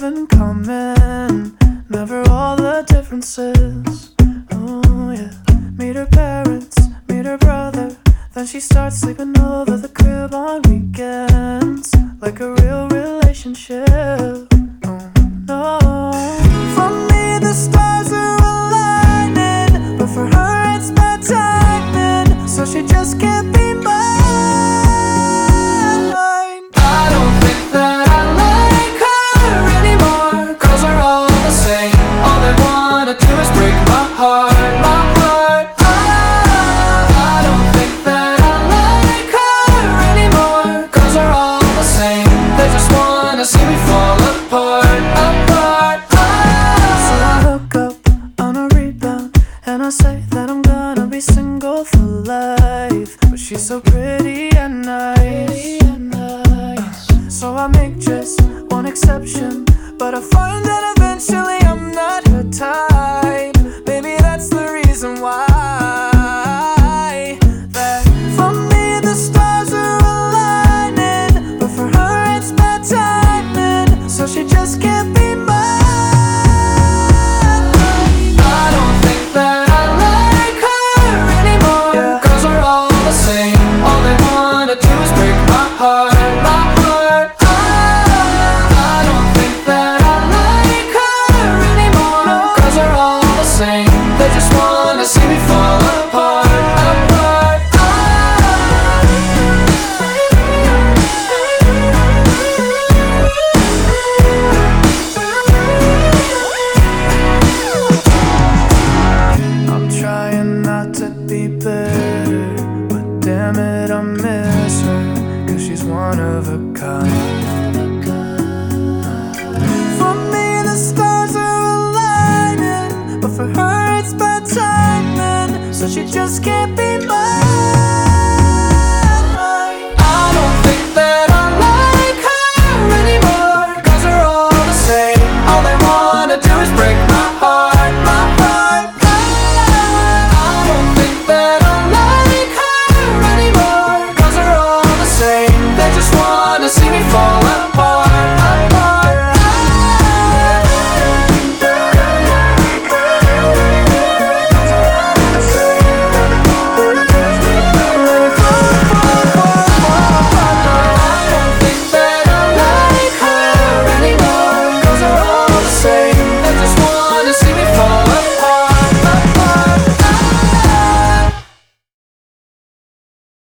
in common, never all the differences. Oh yeah, meet her parents, meet her brother, then she starts sleeping over the crib on weekends, like a real relationship. Oh no, for me the stars are aligning, but for her it's bad timing, so she just can't be mine. I don't think that I like her anymore, 'cause we're all the same. All they wanna do is break my heart, my heart. I don't think that I like her anymore, 'cause we're all the same. They just wanna see me fall apart, apart. So I hook up on a rebound, and I say that I'm gonna be single for life, but she's so pretty and nice. So I make just one exception, but I find that eventually I'm not her type. Maybe that's the reason why. That for me the stars are aligning, but for her it's bad timing, so she just can't be mine. I don't think that I like her anymore, yeah, 'cause we're all the same. All they wanna do is break my heart, my heart. I don't think that I like her anymore, no, 'cause we're all the same. They just wanna see me fall apart, apart. I'm trying not to be bitter, but damn it, I miss her, 'cause she's one of a kind. For me the stars are aligning, but for her it's bad timing, so she just can't be